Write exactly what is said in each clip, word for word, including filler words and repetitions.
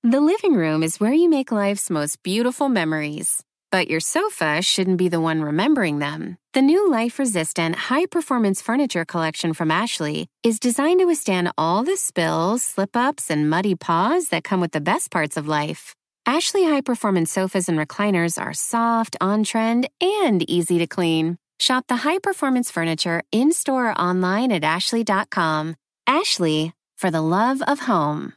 The living room is where you make life's most beautiful memories. But your sofa shouldn't be the one remembering them. The new life-resistant, high-performance furniture collection from Ashley is designed to withstand all the spills, slip-ups, and muddy paws that come with the best parts of life. Ashley high-performance sofas and recliners are soft, on-trend, and easy to clean. Shop the high-performance furniture in-store or online at ashley dot com. Ashley, for the love of home.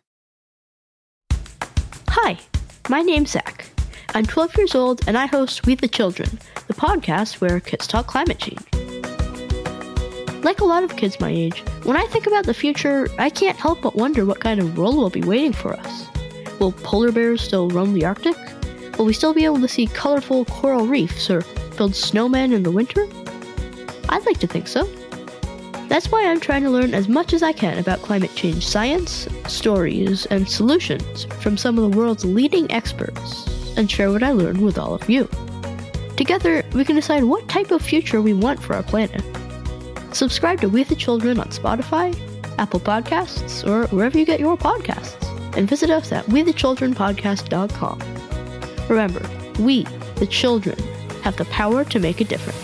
Hi, my name's Zach. I'm twelve years old and I host We the Children, the podcast where kids talk climate change. Like a lot of kids my age, when I think about the future, I can't help but wonder what kind of world will be waiting for us. Will polar bears still roam the Arctic? Will we still be able to see colorful coral reefs or build snowmen in the winter? I'd like to think so. That's why I'm trying to learn as much as I can about climate change science, stories, and solutions from some of the world's leading experts, and share what I learned with all of you. Together, we can decide what type of future we want for our planet. Subscribe to We the Children on Spotify, Apple Podcasts, or wherever you get your podcasts, and visit us at we the children podcast dot com. Remember, we, the children, have the power to make a difference.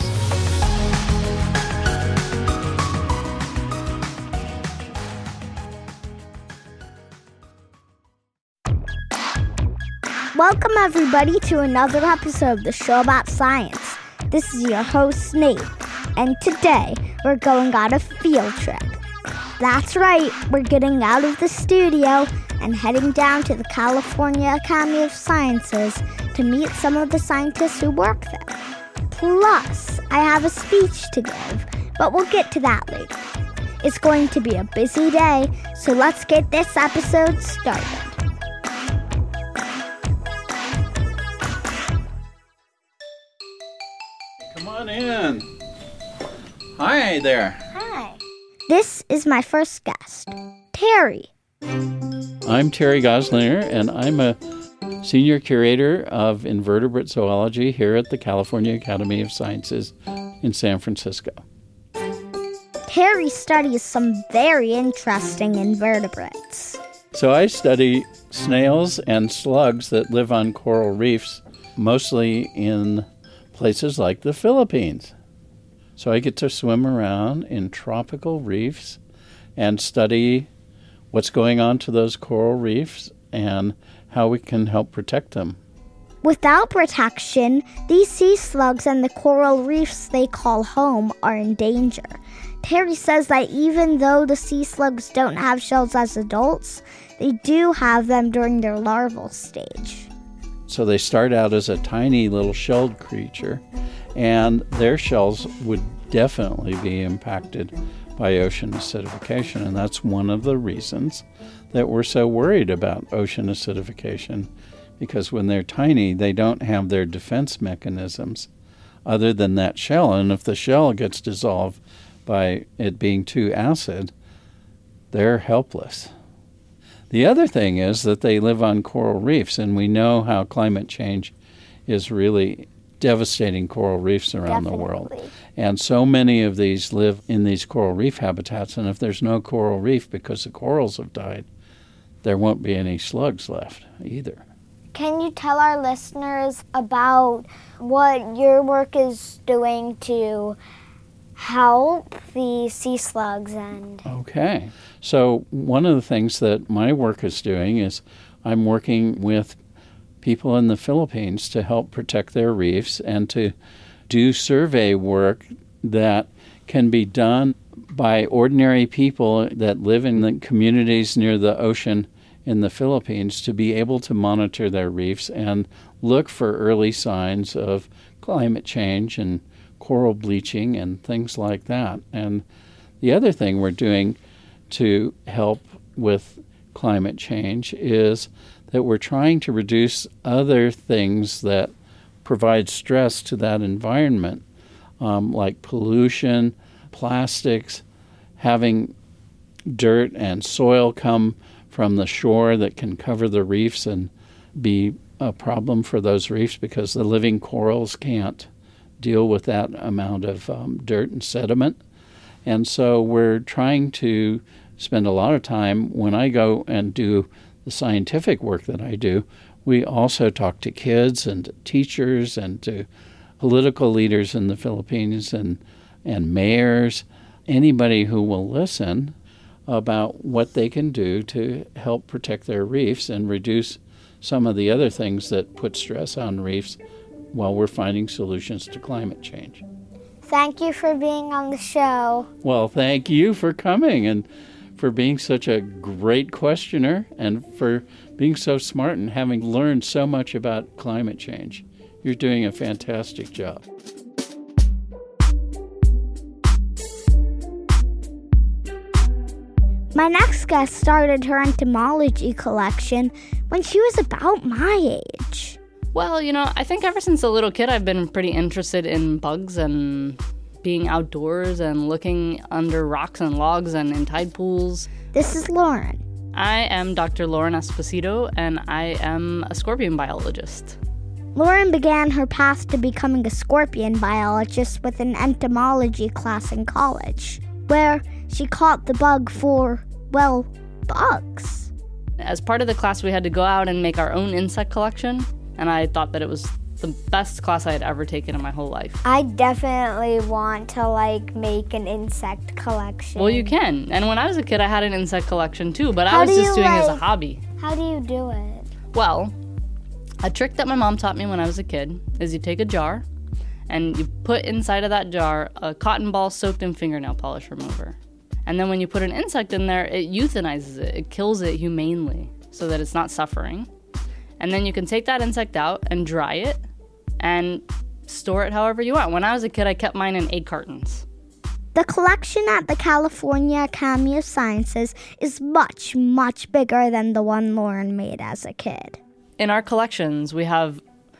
Welcome, everybody, to another episode of the Show About Science. This is your host, Nate, and today we're going on a field trip. That's right, we're getting out of the studio and heading down to the California Academy of Sciences to meet some of the scientists who work there. Plus, I have a speech to give, but we'll get to that later. It's going to be a busy day, so let's get this episode started. Come on in. Hi there. Hi. This is my first guest, Terry. I'm Terry Goslinger, and I'm a senior curator of invertebrate zoology here at the California Academy of Sciences in San Francisco. Terry studies some very interesting invertebrates. So I study snails and slugs that live on coral reefs, mostly in places like the Philippines. So I get to swim around in tropical reefs and study what's going on to those coral reefs and how we can help protect them. Without protection, these sea slugs and the coral reefs they call home are in danger. Terry says that even though the sea slugs don't have shells as adults, they do have them during their larval stage. So they start out as a tiny little shelled creature, and their shells would definitely be impacted by ocean acidification. And that's one of the reasons that we're so worried about ocean acidification, because when they're tiny, they don't have their defense mechanisms other than that shell. And if the shell gets dissolved by it being too acid, they're helpless. The other thing is that they live on coral reefs, and we know how climate change is really devastating coral reefs around Definitely. the world. And so many of these live in these coral reef habitats, and if there's no coral reef because the corals have died, there won't be any slugs left either. Can you tell our listeners about what your work is doing to help the sea slugs? And Okay. So one of the things that my work is doing is I'm working with people in the Philippines to help protect their reefs and to do survey work that can be done by ordinary people that live in the communities near the ocean in the Philippines to be able to monitor their reefs and look for early signs of climate change and coral bleaching and things like that. And the other thing we're doing to help with climate change is that we're trying to reduce other things that provide stress to that environment, um, like pollution, plastics, having dirt and soil come from the shore that can cover the reefs and be a problem for those reefs because the living corals can't deal with that amount of um, dirt and sediment. And so we're trying to spend a lot of time when I go and do the scientific work that I do, we also talk to kids and to teachers and to political leaders in the Philippines and, and mayors, anybody who will listen about what they can do to help protect their reefs and reduce some of the other things that put stress on reefs while we're finding solutions to climate change. Thank you for being on the show. Well, thank you for coming and for being such a great questioner and for being so smart and having learned so much about climate change. You're doing a fantastic job. My next guest started her entomology collection when she was about my age. Well, you know, I think ever since a little kid I've been pretty interested in bugs and being outdoors and looking under rocks and logs and in tide pools. This is Lauren. I am Doctor Lauren Esposito, and I am a scorpion biologist. Lauren began her path to becoming a scorpion biologist with an entomology class in college, where she caught the bug for, well, bugs. As part of the class, we had to go out and make our own insect collection, and I thought that it was the best class I had ever taken in my whole life. I definitely want to, like, make an insect collection. Well, you can. And when I was a kid, I had an insect collection too, but How I was do just you, doing it as a like- hobby. How do you do it? Well, a trick that my mom taught me when I was a kid is you take a jar and you put inside of that jar a cotton ball soaked in fingernail polish remover. And then when you put an insect in there, it euthanizes it. It kills it humanely so that it's not suffering. And then you can take that insect out and dry it and store it however you want. When I was a kid, I kept mine in egg cartons. The collection at the California Academy of Sciences is much, much bigger than the one Lauren made as a kid. In our collections, we have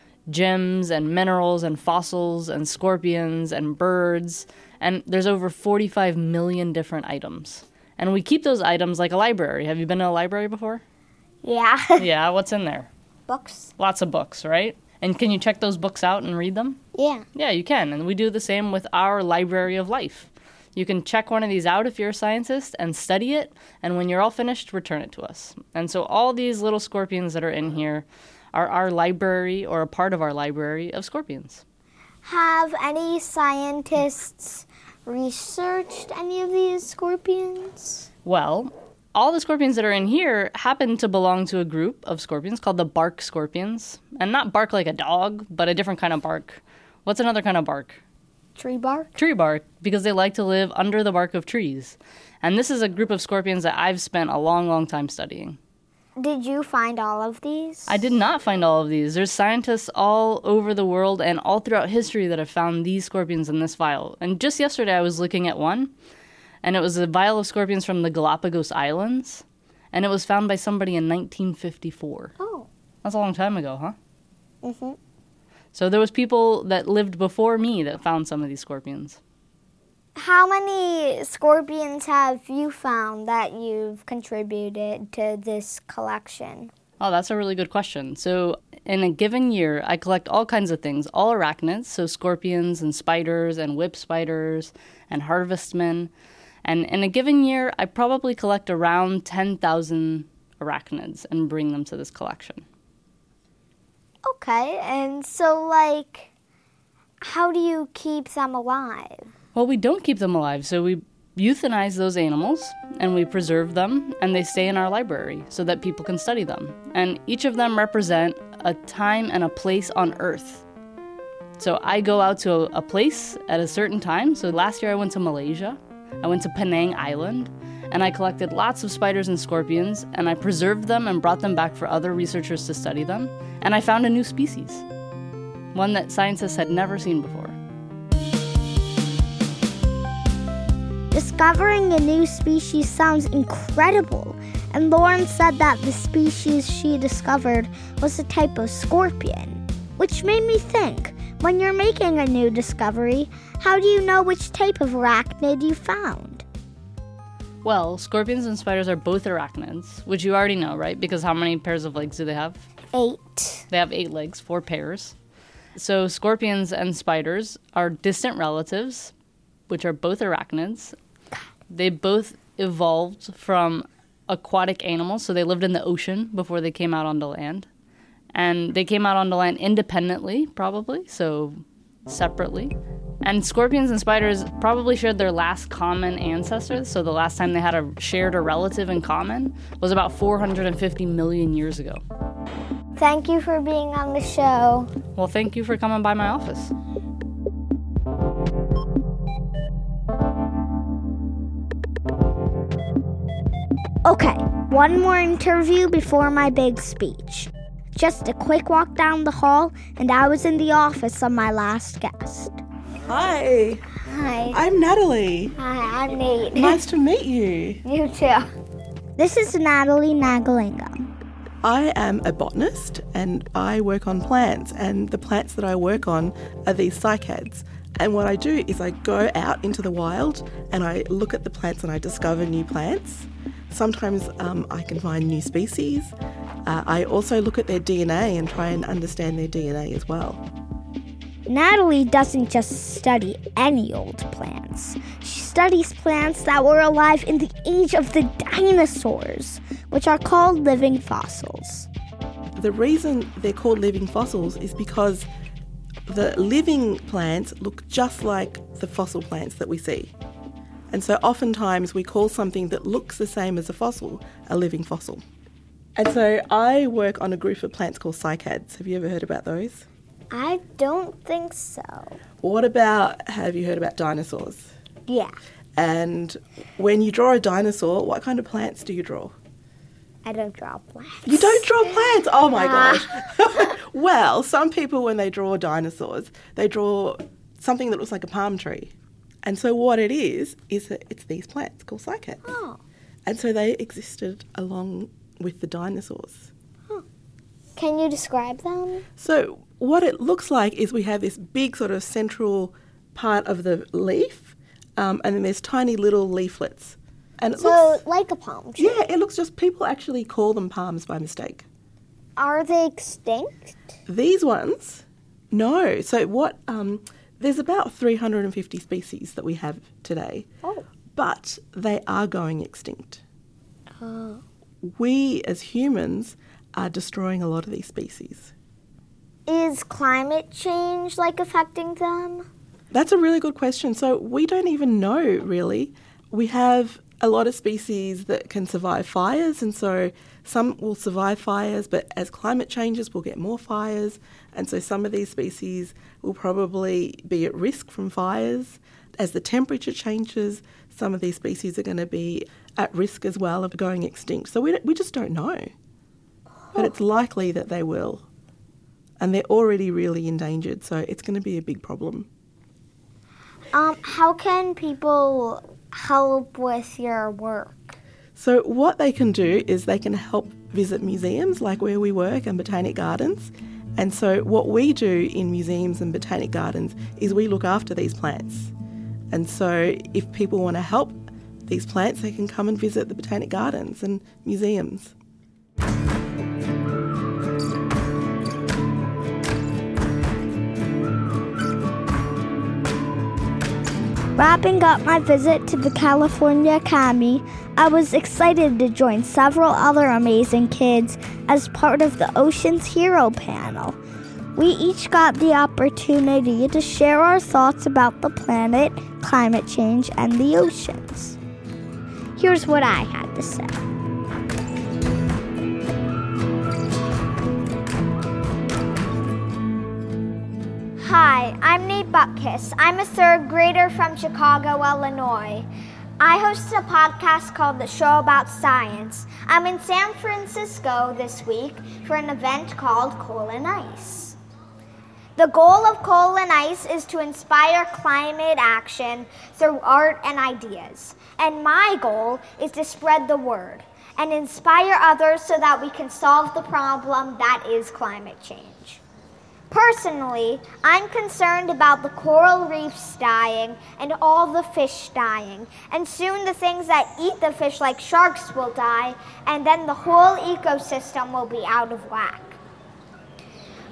gems and minerals and fossils and scorpions and birds, and there's over forty-five million different items. And we keep those items like a library. Have you been to a library before? Yeah. Yeah, what's in there? Books? Lots of books, right? And can you check those books out and read them? Yeah. Yeah, you can. And we do the same with our library of life. You can check one of these out if you're a scientist and study it, and when you're all finished, return it to us. And so all these little scorpions that are in here are our library or a part of our library of scorpions. Have any scientists researched any of these scorpions? Well, all the scorpions that are in here happen to belong to a group of scorpions called the bark scorpions. And not bark like a dog, but a different kind of bark. What's another kind of bark? Tree bark? Tree bark, because they like to live under the bark of trees. And this is a group of scorpions that I've spent a long, long time studying. Did you find all of these? I did not find all of these. There's scientists all over the world and all throughout history that have found these scorpions in this vial. And just yesterday I was looking at one, and it was a vial of scorpions from the Galapagos Islands, and it was found by somebody in nineteen fifty-four. Oh. That's a long time ago, huh? Mm-hmm. So there was people that lived before me that found some of these scorpions. How many scorpions have you found that you've contributed to this collection? Oh, that's a really good question. So in a given year, I collect all kinds of things, all arachnids, so scorpions and spiders and whip spiders and harvestmen. And in a given year, I probably collect around ten thousand arachnids and bring them to this collection. Okay, and so, like, how do you keep them alive? Well, we don't keep them alive, so we euthanize those animals, and we preserve them, and they stay in our library so that people can study them. And each of them represent a time and a place on Earth. So I go out to a, a place at a certain time. So last year I went to Malaysia. I went to Penang Island, and I collected lots of spiders and scorpions, and I preserved them and brought them back for other researchers to study them. And I found a new species, one that scientists had never seen before. Discovering a new species sounds incredible, and Lauren said that the species she discovered was a type of scorpion, which made me think, when you're making a new discovery, how do you know which type of arachnid you found? Well, scorpions and spiders are both arachnids, which you already know, right? Because how many pairs of legs do they have? Eight. They have eight legs, four pairs. So scorpions and spiders are distant relatives, which are both arachnids. They both evolved from aquatic animals, so they lived in the ocean before they came out onto land. And they came out onto land independently, probably, so separately. And scorpions and spiders probably shared their last common ancestors, so the last time they had a shared a relative in common was about four hundred fifty million years ago. Thank you for being on the show. Well, thank you for coming by my office. Okay, one more interview before my big speech. Just a quick walk down the hall, and I was in the office of my last guest. Hi. Hi. I'm Natalie. Hi, I'm Nate. Nice to meet you. You too. This is Natalie Nagalinga. I am a botanist and I work on plants, and the plants that I work on are these cycads. And what I do is I go out into the wild and I look at the plants and I discover new plants. Sometimes um, I can find new species. Uh, I also look at their D N A and try and understand their D N A as well. Natalie doesn't just study any old plants. She studies plants that were alive in the age of the dinosaurs, which are called living fossils. The reason they're called living fossils is because the living plants look just like the fossil plants that we see. And so oftentimes we call something that looks the same as a fossil a living fossil. And so I work on a group of plants called cycads. Have you ever heard about those? I don't think so. What about, have you heard about dinosaurs? Yeah. And when you draw a dinosaur, what kind of plants do you draw? I don't draw plants. You don't draw plants? Oh my gosh. Well, some people when they draw dinosaurs, they draw something that looks like a palm tree. And so what it is, is that it's these plants called cycads. Oh. And so they existed along with the dinosaurs. Huh. Can you describe them? So what it looks like is we have this big sort of central part of the leaf, um, and then there's tiny little leaflets. And it so looks, like a palm tree? Yeah, it looks just, people actually call them palms by mistake. Are they extinct? These ones, no. So what, um, there's about three hundred fifty species that we have today. Oh. But they are going extinct. Oh. We as humans are destroying a lot of these species. Is climate change like affecting them? That's a really good question. So we don't even know really. We have a lot of species that can survive fires, and so some will survive fires, but as climate changes we'll get more fires, and so some of these species will probably be at risk from fires. As the temperature changes, some of these species are going to be at risk as well of going extinct. So we, we just don't know. But it's likely that they will. And they're already really endangered, so it's going to be a big problem. Um, how can people help with your work? So what they can do is they can help visit museums like where we work and botanic gardens. And so what we do in museums and botanic gardens is we look after these plants. And so if people want to help these plants, they can come and visit the botanic gardens and museums. Wrapping up my visit to the California Academy, I was excited to join several other amazing kids as part of the Ocean's Hero panel. We each got the opportunity to share our thoughts about the planet, climate change, and the oceans. Here's what I had to say. Hi, I'm Nate Butkus. I'm a third grader from Chicago, Illinois. I host a podcast called The Show About Science. I'm in San Francisco this week for an event called Coal and Ice. The goal of Coal and Ice is to inspire climate action through art and ideas. And my goal is to spread the word and inspire others so that we can solve the problem that is climate change. Personally, I'm concerned about the coral reefs dying and all the fish dying, and soon the things that eat the fish like sharks will die, and then the whole ecosystem will be out of whack.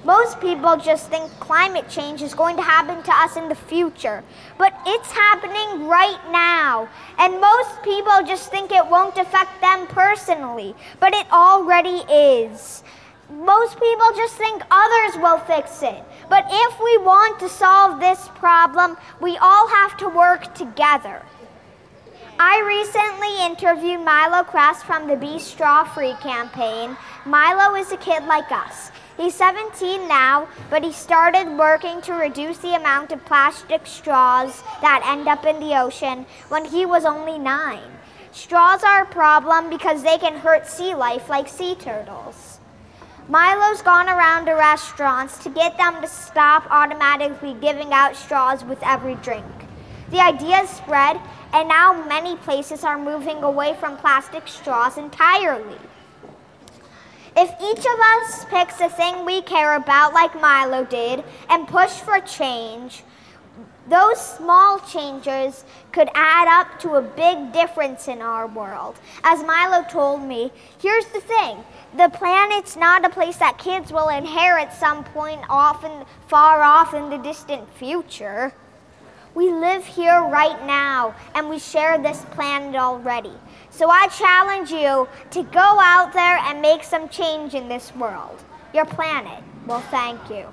Most people just think climate change is going to happen to us in the future, but it's happening right now. And most people just think it won't affect them personally, but it already is. Most people just think others will fix it. But if we want to solve this problem, we all have to work together. I recently interviewed Milo Kress from the Be Straw Free campaign. Milo is a kid like us. He's seventeen now, but he started working to reduce the amount of plastic straws that end up in the ocean when he was only nine. Straws are a problem because they can hurt sea life like sea turtles. Milo's gone around to restaurants to get them to stop automatically giving out straws with every drink. The idea spread, and now many places are moving away from plastic straws entirely. If each of us picks a thing we care about like Milo did and push for change, those small changes could add up to a big difference in our world. As Milo told me, here's the thing. The planet's not a place that kids will inherit some point often far off in the distant future. We live here right now, and we share this planet already. So I challenge you to go out there and make some change in this world. Your planet will thank you.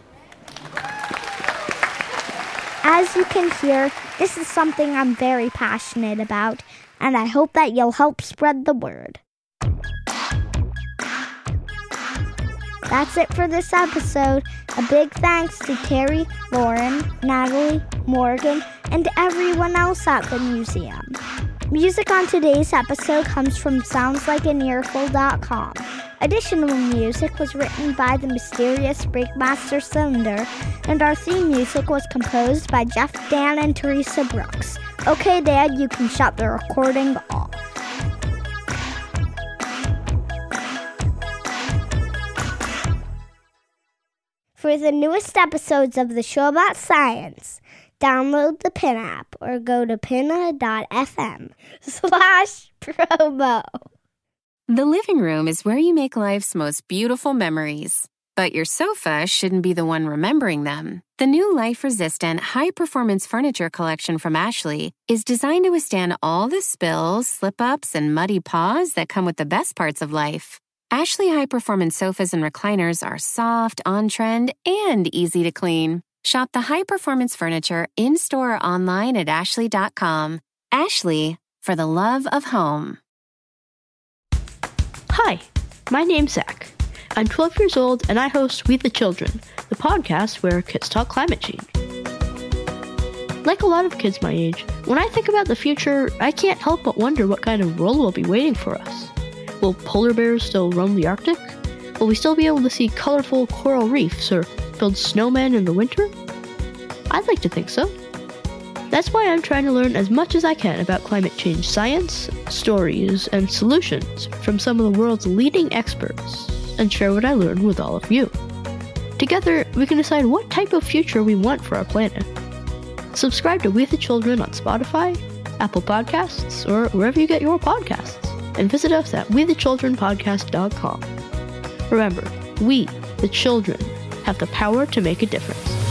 As you can hear, this is something I'm very passionate about, and I hope that you'll help spread the word. That's it for this episode. A big thanks to Terry, Lauren, Natalie, Morgan, and everyone else at the museum. Music on today's episode comes from sounds like an earful dot com. Additional music was written by the mysterious Breakmaster Cylinder, and our theme music was composed by Jeff Dan and Teresa Brooks. Okay, Dad, you can shut the recording off. For the newest episodes of the Show About Science, download the Pin app or go to pinna.fm slash promo. The living room is where you make life's most beautiful memories. But your sofa shouldn't be the one remembering them. The new life-resistant, high-performance furniture collection from Ashley is designed to withstand all the spills, slip-ups, and muddy paws that come with the best parts of life. Ashley high-performance sofas and recliners are soft, on-trend, and easy to clean. Shop the high-performance furniture in-store or online at ashley dot com. Ashley, for the love of home. Hi, my name's Zach. I'm twelve years old, and I host We the Children, the podcast where kids talk climate change. Like a lot of kids my age, when I think about the future, I can't help but wonder what kind of world will be waiting for us. Will polar bears still roam the Arctic? Will we still be able to see colorful coral reefs or build snowmen in the winter? I'd like to think so. That's why I'm trying to learn as much as I can about climate change science, stories, and solutions from some of the world's leading experts, and share what I learned with all of you. Together, we can decide what type of future we want for our planet. Subscribe to We the Children on Spotify, Apple Podcasts, or wherever you get your podcasts, and visit us at we the children podcast dot com. Remember, we, the children, have the power to make a difference.